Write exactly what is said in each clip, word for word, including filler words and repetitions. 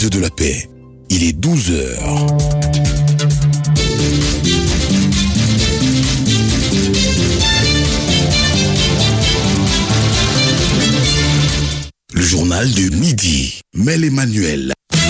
radio de la paix. Il est douze heures. Le journal de midi. Mel Emmanuel.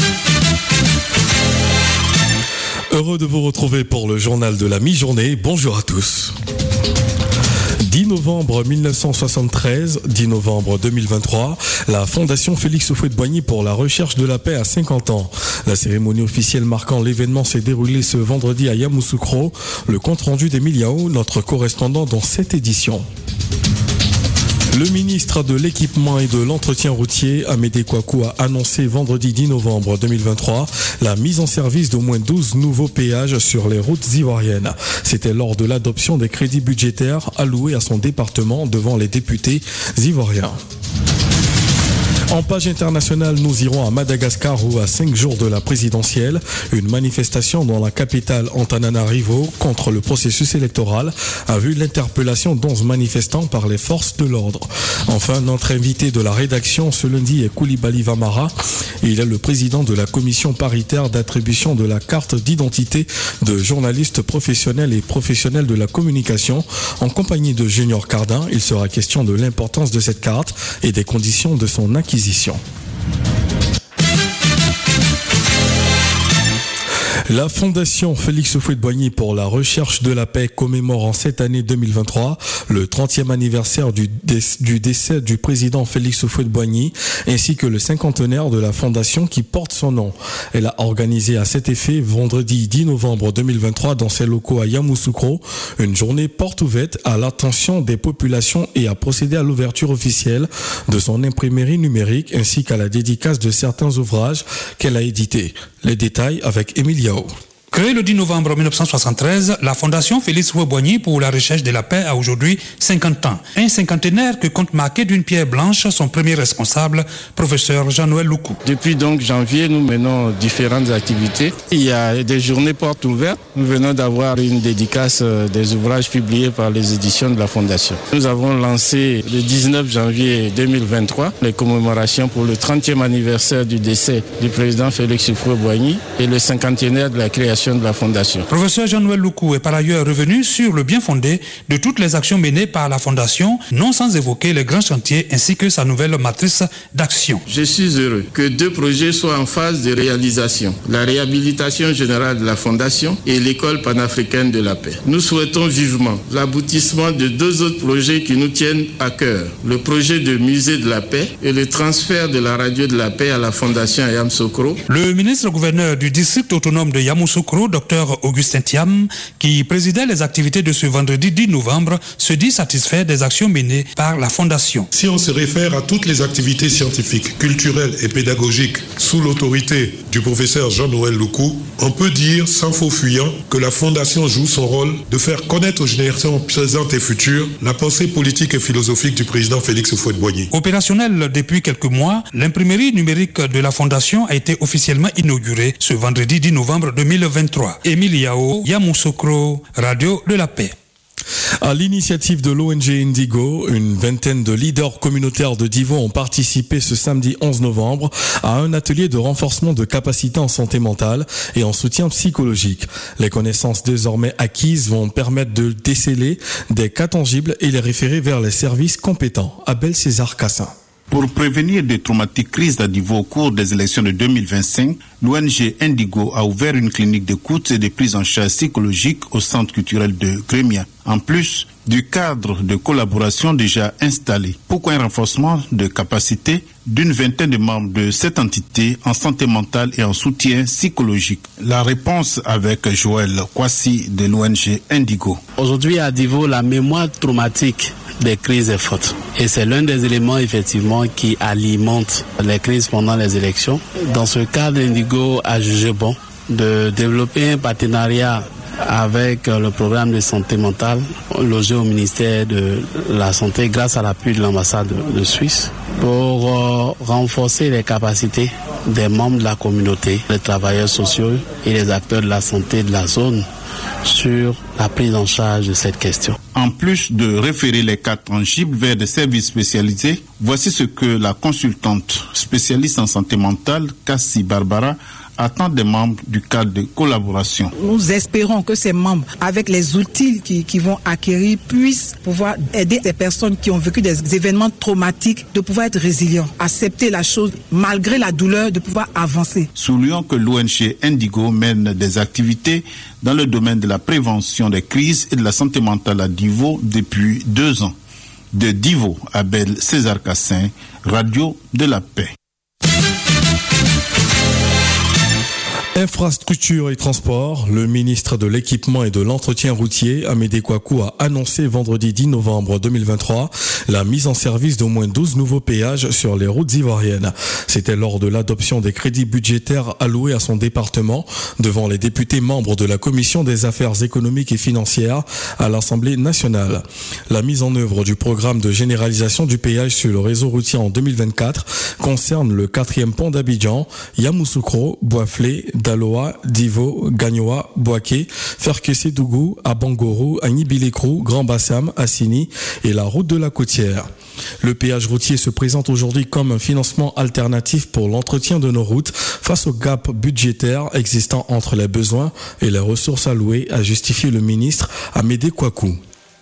Heureux de vous retrouver pour le journal de la mi-journée. Bonjour à tous. dix novembre mille neuf cent soixante-treize, dix novembre deux mille vingt-trois, la Fondation Félix Houphouët-Boigny pour la recherche de la paix a cinquante ans. La cérémonie officielle marquant l'événement s'est déroulée ce vendredi à Yamoussoukro. Le compte-rendu d'Emiliao, notre correspondant dans cette édition. Le ministre de l'Équipement et de l'Entretien routier, Amédée Kouakou, a annoncé vendredi dix novembre deux mille vingt-trois la mise en service d'au moins douze nouveaux péages sur les routes ivoiriennes. C'était lors de l'adoption des crédits budgétaires alloués à son département devant les députés ivoiriens. En page internationale, nous irons à Madagascar où, à cinq jours de la présidentielle, une manifestation dans la capitale Antananarivo contre le processus électoral a vu l'interpellation d'onze manifestants par les forces de l'ordre. Enfin, notre invité de la rédaction ce lundi est Koulibaly Vamara. Il est le président de la commission paritaire d'attribution de la carte d'identité de journalistes professionnels et professionnels de la communication. En compagnie de Junior Cardin, il sera question de l'importance de cette carte et des conditions de son acquisition. La Fondation Félix Houphouët-Boigny pour la recherche de la paix commémore en cette année deux mille vingt-trois le trentième anniversaire du, dé- du décès du président Félix Houphouët-Boigny ainsi que le cinquantenaire de la fondation qui porte son nom. Elle a organisé à cet effet vendredi dix novembre deux mille vingt-trois dans ses locaux à Yamoussoukro une journée porte ouverte à l'attention des populations et a procédé à l'ouverture officielle de son imprimerie numérique ainsi qu'à la dédicace de certains ouvrages qu'elle a édités. Les détails avec Emiliao. Créée le dix novembre mille neuf cent soixante-treize, la Fondation Félix Houphouët-Boigny pour la recherche de la paix a aujourd'hui cinquante ans. Un cinquantenaire que compte marquer d'une pierre blanche son premier responsable, professeur Jean-Noël Loukou. Depuis donc janvier, nous menons différentes activités. Il y a des journées portes ouvertes. Nous venons d'avoir une dédicace des ouvrages publiés par les éditions de la Fondation. Nous avons lancé le dix-neuf janvier deux mille vingt-trois les commémorations pour le trentième anniversaire du décès du président Félix Houphouët-Boigny et le cinquantenaire de la création de la Fondation. Professeur Jean-Noël Loukou est par ailleurs revenu sur le bien fondé de toutes les actions menées par la Fondation, non sans évoquer les grands chantiers ainsi que sa nouvelle matrice d'action. Je suis heureux que deux projets soient en phase de réalisation. La réhabilitation générale de la Fondation et l'école panafricaine de la paix. Nous souhaitons vivement l'aboutissement de deux autres projets qui nous tiennent à cœur. Le projet de musée de la paix et le transfert de la radio de la paix à la Fondation à Yamoussoukro. Le ministre-gouverneur du district autonome de Yamoussoukro, Docteur Augustin Thiam, qui présidait les activités de ce vendredi dix novembre, se dit satisfait des actions menées par la Fondation. Si on se réfère à toutes les activités scientifiques, culturelles et pédagogiques sous l'autorité du professeur Jean-Noël Loukou, on peut dire sans faux fuyant que la Fondation joue son rôle de faire connaître aux générations présentes et futures la pensée politique et philosophique du président Félix Houphouët-Boigny. Opérationnelle depuis quelques mois, l'imprimerie numérique de la Fondation a été officiellement inaugurée ce vendredi dix novembre deux mille vingt-trois. Emiliao, Yamoussoukro, Radio de la Paix. À l'initiative de l'O N G Indigo, une vingtaine de leaders communautaires de Divo ont participé ce samedi onze novembre à un atelier de renforcement de capacités en santé mentale et en soutien psychologique. Les connaissances désormais acquises vont permettre de déceler des cas tangibles et les référer vers les services compétents. Abel César Cassin. Pour prévenir des traumatiques crises à niveau au cours des élections de deux mille vingt-cinq, l'O N G Indigo a ouvert une clinique d'écoute et de prise en charge psychologique au centre culturel de Grémia, en plus du cadre de collaboration déjà installé. Pourquoi un renforcement de capacité d'une vingtaine de membres de cette entité en santé mentale et en soutien psychologique? La réponse avec Joël Kwasi de l'O N G Indigo. Aujourd'hui à Divo, la mémoire traumatique des crises est forte. Et c'est l'un des éléments effectivement qui alimente les crises pendant les élections. Dans ce cadre, Indigo a jugé bon de développer un partenariat avec le programme de santé mentale logé au ministère de la Santé grâce à l'appui de l'ambassade de Suisse pour euh, renforcer les capacités des membres de la communauté, les travailleurs sociaux et les acteurs de la santé de la zone sur la prise en charge de cette question. En plus de référer les cas tangibles vers des services spécialisés, voici ce que la consultante spécialiste en santé mentale, Cassie Barbara, attend des membres du cadre de collaboration. Nous espérons que ces membres, avec les outils qu'ils qui vont acquérir, puissent pouvoir aider des personnes qui ont vécu des événements traumatiques, de pouvoir être résilients, accepter la chose malgré la douleur, de pouvoir avancer. Soulignons que l'O N G Indigo mène des activités dans le domaine de la prévention des crises et de la santé mentale à Divo depuis deux ans. De Divo, Abel César Cassin, Radio de la Paix. Infrastructure et transport, le ministre de l'équipement et de l'entretien routier, Amédée Kouakou, a annoncé vendredi dix novembre deux mille vingt-trois la mise en service d'au moins douze nouveaux péages sur les routes ivoiriennes. C'était lors de l'adoption des crédits budgétaires alloués à son département devant les députés membres de la Commission des affaires économiques et financières à l'Assemblée nationale. La mise en œuvre du programme de généralisation du péage sur le réseau routier en deux mille vingt-quatre concerne le quatrième pont d'Abidjan, Yamoussoukro, Boisflé, Daloa, Divo, Gagnoa, Boaké, Ferkessé-Dougou, Abangoro, Agnibilékrou, Grand Bassam, Assini et la route de la Côtière. Le péage routier se présente aujourd'hui comme un financement alternatif pour l'entretien de nos routes face au gap budgétaire existant entre les besoins et les ressources allouées, a justifié le ministre Amédée Kouakou.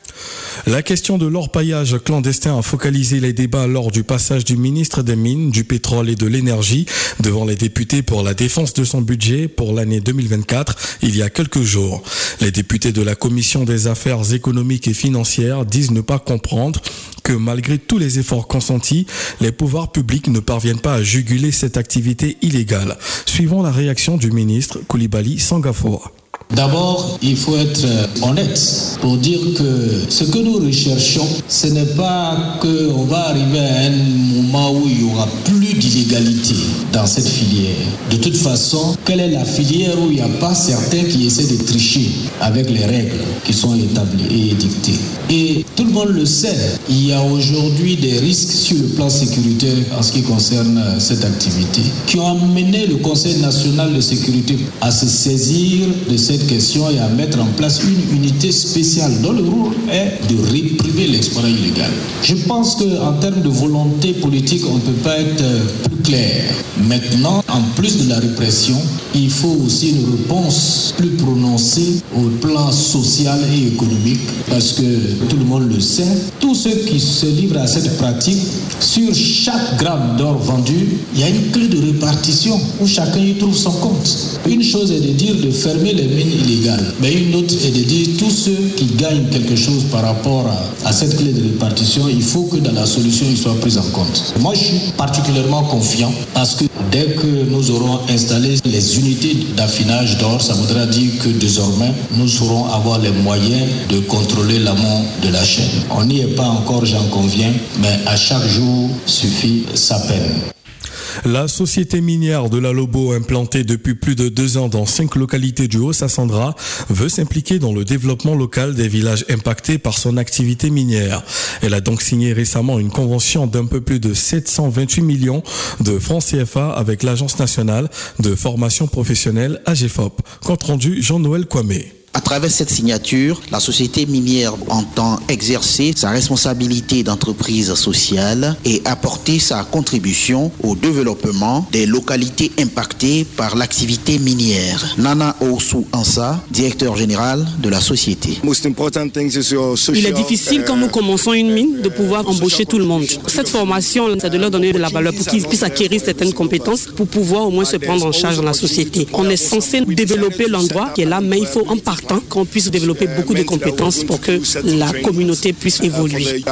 La question de l'orpaillage clandestin a focalisé les débats lors du passage du ministre des Mines, du Pétrole et de l'Énergie devant les députés pour la défense de son budget pour l'année deux mille vingt-quatre, il y a quelques jours. Les députés de la Commission des affaires économiques et financières disent ne pas comprendre que malgré tous les efforts consentis, les pouvoirs publics ne parviennent pas à juguler cette activité illégale. Suivons la réaction du ministre Koulibaly Sangafour. D'abord, il faut être honnête pour dire que ce que nous recherchons, ce n'est pas qu'on va arriver à un moment où il n'y aura plus d'illégalité dans cette filière. De toute façon, quelle est la filière où il n'y a pas certains qui essaient de tricher avec les règles qui sont établies et édictées? Et tout le monde le sait, il y a aujourd'hui des risques sur le plan sécuritaire en ce qui concerne cette activité qui ont amené le Conseil national de sécurité à se saisir de cette question et à mettre en place une unité spéciale dont le rôle est de réprimer l'exploitation illégale. Je pense qu'en termes de volonté politique, on ne peut pas être plus clair. Maintenant, en plus de la répression, il faut aussi une réponse plus prononcée au plan social et économique parce que tout le monde le sait, tous ceux qui se livrent à cette pratique, sur chaque gramme d'or vendu, il y a une clé de répartition où chacun y trouve son compte. Une chose est de dire de fermer les mines illégales, mais une autre est de dire tous ceux qui gagnent quelque chose par rapport à, à cette clé de répartition, il faut que dans la solution, ils soient pris en compte. Moi, je suis particulièrement confiant parce que dès que nous aurons installé les unités d'affinage d'or, ça voudra dire que désormais, nous saurons avoir les moyens de contrôler l'amont de la chaîne. On n'y est pas encore, j'en conviens, mais à chaque jour suffit sa peine. La société minière de la Lobo, implantée depuis plus de deux ans dans cinq localités du Haut-Sassandra, veut s'impliquer dans le développement local des villages impactés par son activité minière. Elle a donc signé récemment une convention d'un peu plus de sept cent vingt-huit millions de francs C F A avec l'Agence nationale de formation professionnelle A G F O P. Compte rendu Jean-Noël Kwame. À travers cette signature, la société minière entend exercer sa responsabilité d'entreprise sociale et apporter sa contribution au développement des localités impactées par l'activité minière. Nana Oussou Ansa, directeur général de la société. Il est difficile quand nous commençons une mine de pouvoir embaucher tout le monde. Cette formation, c'est de leur donner de la valeur pour qu'ils puissent acquérir certaines compétences pour pouvoir au moins se prendre en charge dans la société. On est censé développer l'endroit qui est là, mais il faut en partant qu'on puisse développer beaucoup de compétences pour que la communauté puisse évoluer.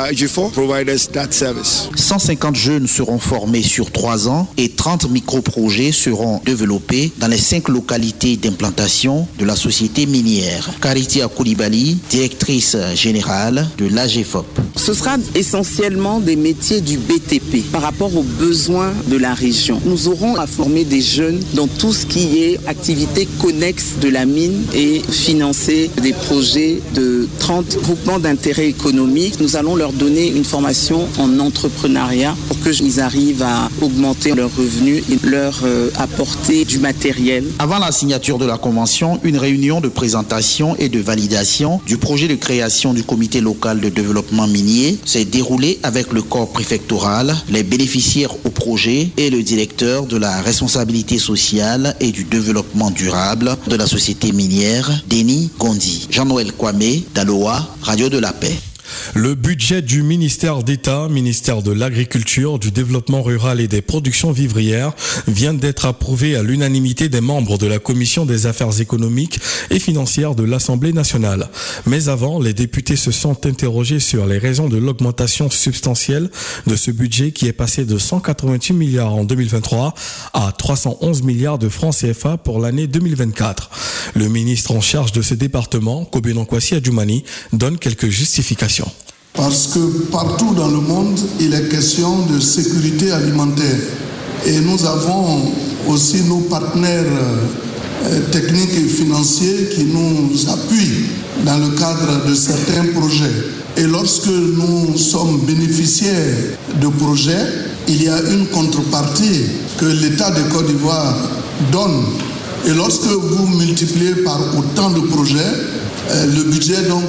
cent cinquante jeunes seront formés sur trois ans et trente micro-projets seront développés dans les cinq localités d'implantation de la société minière. Karitia Koulibaly, directrice générale de l'A G F O P. Ce sera essentiellement des métiers du B T P par rapport aux besoins de la région. Nous aurons à former des jeunes dans tout ce qui est activités connexes de la mine et financer des projets de trente groupements d'intérêt économique. Nous allons leur donner une formation en entrepreneuriat pour qu'ils arrivent à augmenter leurs revenus et leur euh, apporter du matériel. Avant la signature de la convention, une réunion de présentation et de validation du projet de création du comité local de développement minier s'est déroulée avec le corps préfectoral, les bénéficiaires au projet et le directeur de la responsabilité sociale et du développement durable de la société minière, Denis Gondi. Jean-Noël Kwame, Daloa, Radio de la Paix. Le budget du ministère d'État, ministère de l'Agriculture, du Développement rural et des productions vivrières vient d'être approuvé à l'unanimité des membres de la Commission des affaires économiques et financières de l'Assemblée nationale. Mais avant, les députés se sont interrogés sur les raisons de l'augmentation substantielle de ce budget qui est passé de cent quatre-vingt-huit milliards en deux mille vingt-trois à trois cent onze milliards de francs C F A pour l'année deux mille vingt-quatre. Le ministre en charge de ce département, Kobeno Kwasi Adjoumani, donne quelques justifications. Parce que partout dans le monde, il est question de sécurité alimentaire. Et nous avons aussi nos partenaires techniques et financiers qui nous appuient dans le cadre de certains projets. Et lorsque nous sommes bénéficiaires de projets, il y a une contrepartie que l'État de Côte d'Ivoire donne. Et lorsque vous multipliez par autant de projets, le budget donc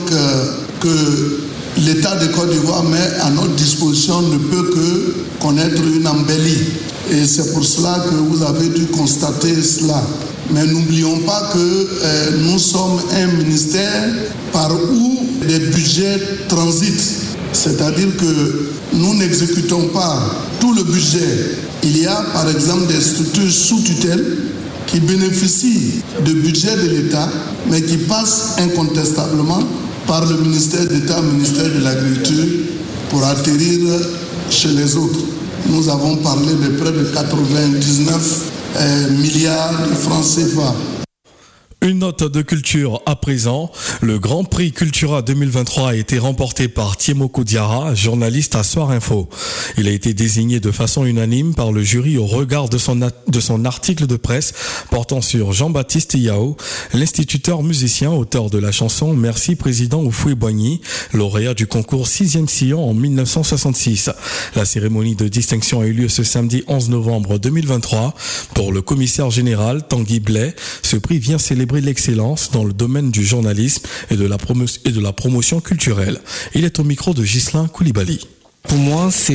que l'État de Côte d'Ivoire met à notre disposition ne peut que connaître une embellie. Et c'est pour cela que vous avez dû constater cela. Mais n'oublions pas que euh, nous sommes un ministère par où les budgets transitent. C'est-à-dire que nous n'exécutons pas tout le budget. Il y a par exemple des structures sous tutelle qui bénéficient de budget de l'État, mais qui passent incontestablement par le ministère d'État, ministère de l'Agriculture, pour atterrir chez les autres. Nous avons parlé de près de quatre-vingt-dix-neuf euh, milliards de francs C F A. Une note de culture à présent. Le Grand Prix Cultura deux mille vingt-trois a été remporté par Thiemoko Diarra, journaliste à Soir Info. Il a été désigné de façon unanime par le jury au regard de son, de son article de presse portant sur Jean-Baptiste Yao, l'instituteur musicien, auteur de la chanson Merci Président Houphouët-Boigny, lauréat du concours sixième Sillon en mille neuf cent soixante-six. La cérémonie de distinction a eu lieu ce samedi onze novembre deux mille vingt-trois. Pour le commissaire général Tanguy Blais, ce prix vient célébrer l'excellence dans le domaine du journalisme et de la, promo- et de la promotion culturelle. Il est au micro de Ghislain Koulibaly. Pour moi, c'est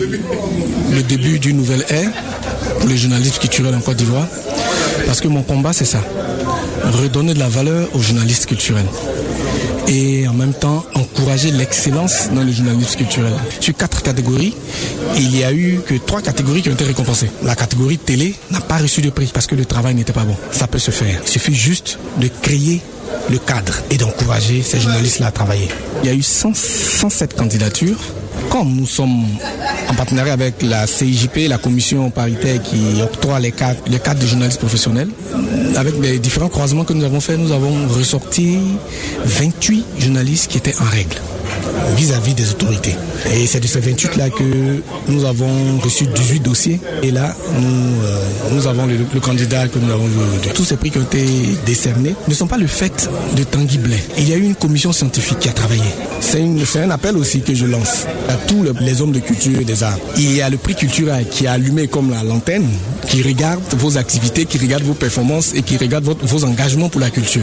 le début d'une nouvelle ère pour les journalistes culturels en Côte d'Ivoire. Parce que mon combat, c'est ça. Redonner de la valeur aux journalistes culturels. Et en même temps, encourager l'excellence dans le journalisme culturel. Sur quatre catégories, il y a eu que trois catégories qui ont été récompensées. La catégorie télé n'a pas reçu de prix parce que le travail n'était pas bon. Ça peut se faire. Il suffit juste de créer le cadre et d'encourager ces journalistes-là à travailler. Il y a eu cent, cent sept candidatures. Comme nous sommes en partenariat avec la C I J P, la commission paritaire qui octroie les cadres, les cadres de journalistes professionnels, avec les différents croisements que nous avons faits, nous avons ressorti vingt-huit journalistes qui étaient en règle vis-à-vis des autorités. Et c'est de ces vingt-huit-là que nous avons reçu dix-huit dossiers. Et là, nous, euh, nous avons le, le candidat que nous avons vu aujourd'hui. Tous ces prix qui ont été décernés ne sont pas le fait de Tanguy Blais. Il y a eu une commission scientifique qui a travaillé. C'est, une, c'est un appel aussi que je lance à tous les, les hommes de culture et des arts. Il y a le prix culturel qui est allumé comme la lanterne, qui regarde vos activités, qui regarde vos performances et qui regarde votre, vos engagements pour la culture.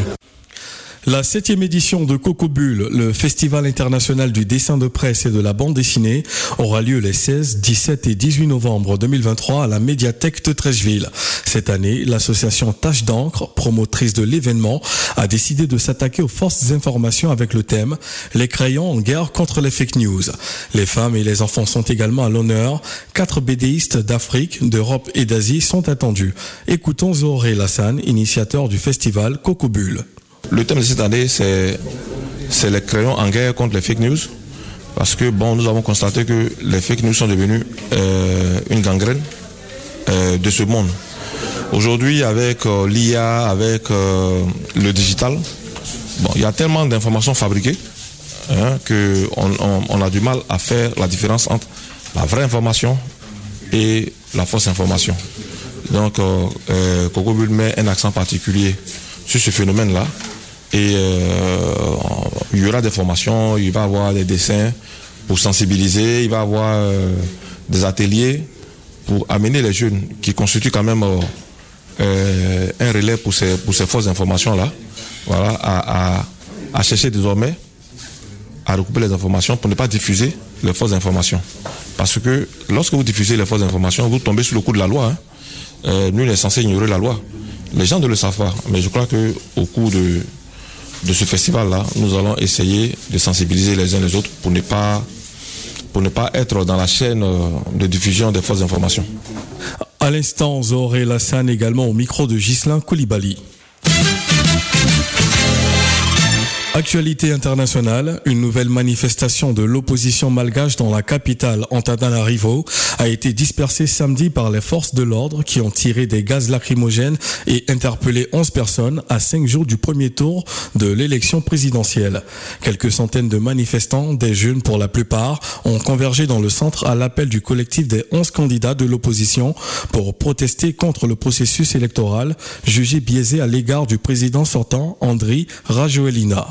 La septième édition de Cocobule, le festival international du dessin de presse et de la bande dessinée, aura lieu les seize, dix-sept et dix-huit novembre deux mille vingt-trois à la médiathèque de Treichville. Cette année, l'association Tache d'encre, promotrice de l'événement, a décidé de s'attaquer aux fausses informations avec le thème « Les crayons en guerre contre les fake news ». Les femmes et les enfants sont également à l'honneur. Quatre BDistes d'Afrique, d'Europe et d'Asie sont attendus. Écoutons Zohoré Lassane, initiateur du festival Cocobule. Le thème de cette année, c'est, c'est les crayons en guerre contre les fake news. Parce que, bon, nous avons constaté que les fake news sont devenus euh, une gangrène euh, de ce monde. Aujourd'hui, avec euh, l'I A, avec euh, le digital, bon, il y a tellement d'informations fabriquées hein, qu'on on, on a du mal à faire la différence entre la vraie information et la fausse information. Donc, euh, euh, Coco Bull met un accent particulier sur ce phénomène-là. Et euh, il y aura des formations, il va y avoir des dessins pour sensibiliser, il va y avoir euh, des ateliers pour amener les jeunes qui constituent quand même euh, un relais pour ces, pour ces fausses informations-là, voilà, à, à, à chercher désormais à recouper les informations pour ne pas diffuser les fausses informations. Parce que lorsque vous diffusez les fausses informations, vous tombez sous le coup de la loi. Hein. Euh, nul n'est censé ignorer la loi. Les gens ne le savent pas, mais je crois qu'au cours de, de ce festival-là, nous allons essayer de sensibiliser les uns les autres pour ne pas, pour ne pas être dans la chaîne de diffusion des fausses informations. À l'instant, Zoré Lassane également au micro de Ghislain Koulibaly. Actualité internationale, une nouvelle manifestation de l'opposition malgache dans la capitale Antananarivo a été dispersée samedi par les forces de l'ordre qui ont tiré des gaz lacrymogènes et interpellé onze personnes à cinq jours du premier tour de l'élection présidentielle. Quelques centaines de manifestants, des jeunes pour la plupart, ont convergé dans le centre à l'appel du collectif des onze candidats de l'opposition pour protester contre le processus électoral jugé biaisé à l'égard du président sortant Andry Rajoelina.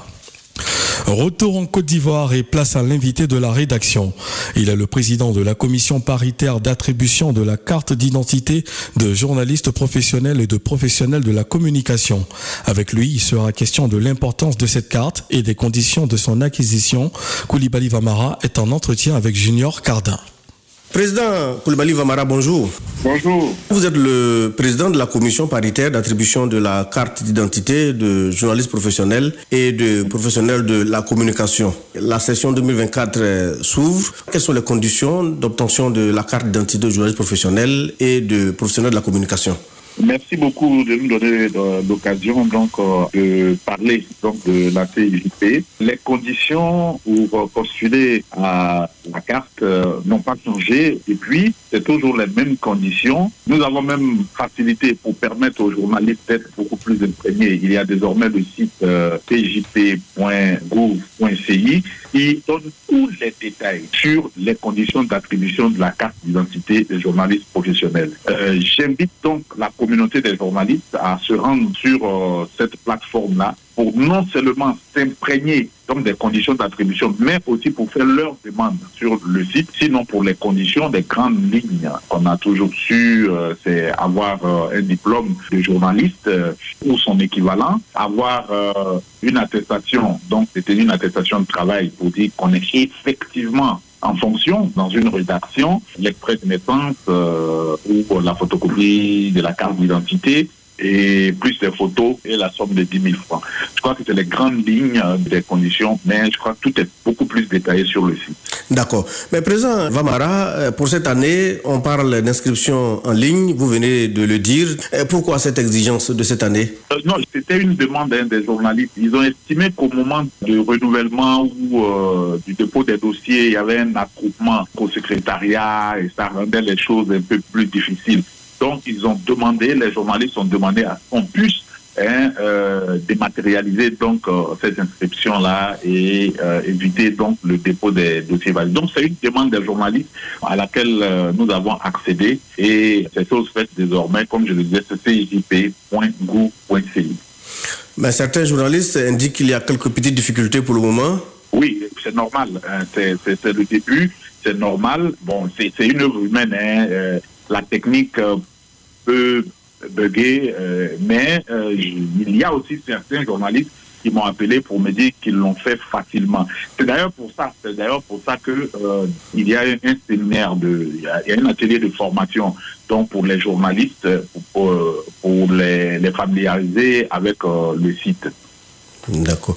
Retour en Côte d'Ivoire et place à l'invité de la rédaction. Il est le président de la commission paritaire d'attribution de la carte d'identité de journalistes professionnels et de professionnels de la communication. Avec lui, il sera question de l'importance de cette carte et des conditions de son acquisition. Koulibaly Vamara est en entretien avec Junior Cardin. Président Koulibaly Vamara, bonjour. Bonjour. Vous êtes le président de la commission paritaire d'attribution de la carte d'identité de journalistes professionnels et de professionnels de la communication. La session deux mille vingt-quatre s'ouvre. Quelles sont les conditions d'obtention de la carte d'identité de journalistes professionnels et de professionnels de la communication? Merci beaucoup de nous donner l'occasion donc de parler donc de la C I J P. Les conditions pour postuler à la carte n'ont pas changé et puis c'est toujours les mêmes conditions. Nous avons même facilité pour permettre aux journalistes d'être beaucoup plus imprégnés. Il y a désormais le site euh, c j p point gouv point c i qui donne tous les détails sur les conditions d'attribution de la carte d'identité des journalistes professionnels. Euh, j'invite donc la communauté des journalistes à se rendre sur euh, cette plateforme-là pour non seulement s'imprégner donc des conditions d'attribution, mais aussi pour faire leurs demandes sur le site. Sinon, pour les conditions, des grandes lignes qu'on a toujours su, euh, c'est avoir euh, un diplôme de journaliste euh, ou son équivalent, avoir euh, une attestation, donc c'était une attestation de travail pour dire qu'on est effectivement en fonction dans une rédaction, l'extrait de naissance euh, ou la photocopie de la carte d'identité, et plus les photos et la somme de dix mille francs. Je crois que c'est les grandes lignes des conditions, mais je crois que tout est beaucoup plus détaillé sur le site. D'accord. Mais président Vamara, pour cette année, on parle d'inscription en ligne, vous venez de le dire. Pourquoi cette exigence de cette année? euh, Non, c'était une demande hein, des journalistes. Ils ont estimé qu'au moment du renouvellement ou euh, du dépôt des dossiers, il y avait un attroupement au secrétariat et ça rendait les choses un peu plus difficiles. Donc, ils ont demandé, les journalistes ont demandé à qu'on puisse hein, euh, dématérialiser donc euh, ces inscriptions-là et euh, éviter donc le dépôt des dossiers valides. Donc, c'est une demande des journalistes à laquelle euh, nous avons accédé et c'est chose faite désormais, comme je le disais, c'est c i j p point gouv point c i. Mais certains journalistes indiquent qu'il y a quelques petites difficultés pour le moment. Oui, c'est normal. Hein, c'est, c'est, c'est le début, c'est normal. Bon, c'est, c'est une œuvre humaine. Hein, euh, la technique euh, peut bugger, euh, mais euh, il y a aussi certains journalistes qui m'ont appelé pour me dire qu'ils l'ont fait facilement. C'est d'ailleurs pour ça, c'est d'ailleurs pour ça que euh, il y a un, un séminaire de, il y a, il y a un atelier de formation donc pour les journalistes pour, pour les, les familiariser avec euh, le site. D'accord.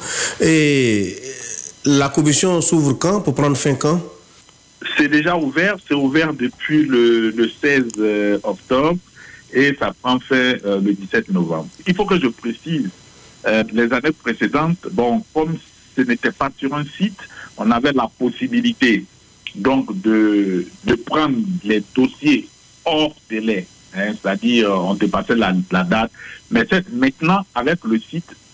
Et la commission s'ouvre quand, pour prendre fin quand? C'est déjà ouvert, c'est ouvert depuis le, le seize octobre et ça prend fin euh, le dix-sept novembre. Il faut que je précise, euh, les années précédentes, bon, comme ce n'était pas sur un site, on avait la possibilité donc de, de prendre les dossiers hors délai, hein, c'est-à-dire on dépassait la, la date, mais c'est, maintenant avec le site,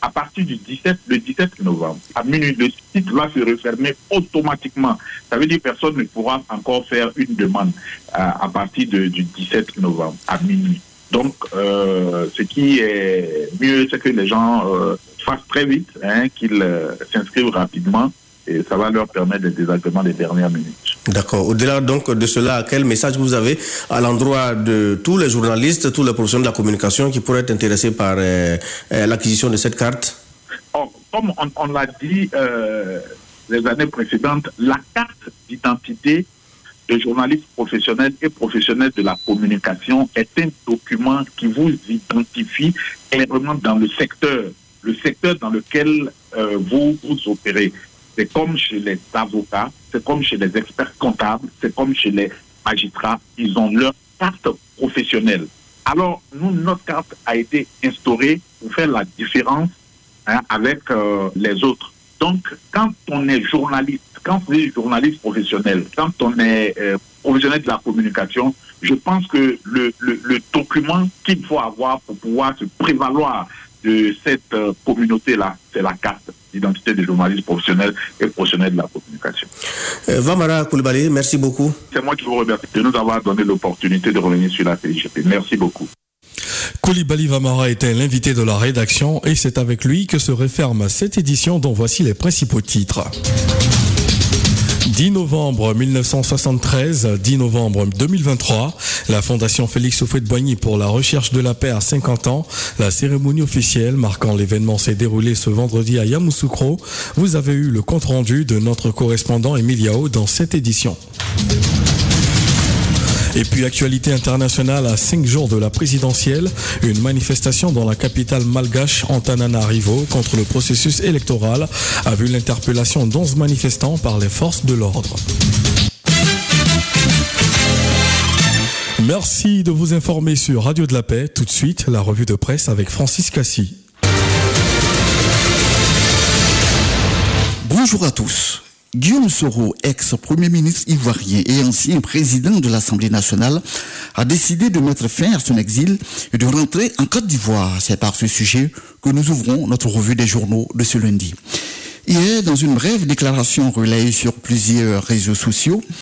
à partir du dix-sept, le dix-sept novembre, à minuit, le site va se refermer automatiquement. Ça veut dire que personne ne pourra encore faire une demande à, à partir de, du dix-sept novembre, à minuit. Donc, euh, ce qui est mieux, c'est que les gens euh, fassent très vite, hein, qu'ils euh, s'inscrivent rapidement, et ça va leur permettre des désagréments des dernières minutes. D'accord. Au-delà donc de cela, quel message vous avez à l'endroit de tous les journalistes, tous les professionnels de la communication qui pourraient être intéressés par euh, euh, l'acquisition de cette carte? Oh, comme on, on l'a dit euh, les années précédentes, la carte d'identité de journalistes professionnels et professionnels de la communication est un document qui vous identifie clairement dans le secteur, le secteur dans lequel euh, vous vous opérez. C'est comme chez les avocats, c'est comme chez les experts comptables, c'est comme chez les magistrats, ils ont leur carte professionnelle. Alors, nous, notre carte a été instaurée pour faire la différence, hein, avec euh, les autres. Donc, quand on est journaliste, quand on est journaliste professionnel, quand on est euh, professionnel de la communication, je pense que le, le, le document qu'il faut avoir pour pouvoir se prévaloir de cette euh, communauté-là, c'est la carte d'identité des journalistes professionnels et professionnels de la communication. Euh, Vamara Coulibaly, merci beaucoup. C'est moi qui vous remercie de nous avoir donné l'opportunité de revenir sur la C I G P. Merci beaucoup. Coulibaly Vamara était l'invité de la rédaction et c'est avec lui que se referme cette édition dont voici les principaux titres. dix novembre mille neuf cent soixante-treize, dix novembre deux mille vingt-trois, la Fondation Félix Houphouët-Boigny pour la recherche de la paix à cinquante ans. La cérémonie officielle marquant l'événement s'est déroulée ce vendredi à Yamoussoukro. Vous avez eu le compte-rendu de notre correspondant Émile Yao dans cette édition. Et puis, actualité internationale à cinq jours de la présidentielle, une manifestation dans la capitale malgache Antananarivo contre le processus électoral a vu l'interpellation d'onze manifestants par les forces de l'ordre. Merci de vous informer sur Radio de la Paix. Tout de suite, la revue de presse avec Francis Cassi. Bonjour à tous. Guillaume Soro, ex-premier ministre ivoirien et ancien président de l'Assemblée nationale, a décidé de mettre fin à son exil et de rentrer en Côte d'Ivoire. C'est par ce sujet que nous ouvrons notre revue des journaux de ce lundi. Hier, dans une brève déclaration relayée sur plusieurs réseaux sociaux,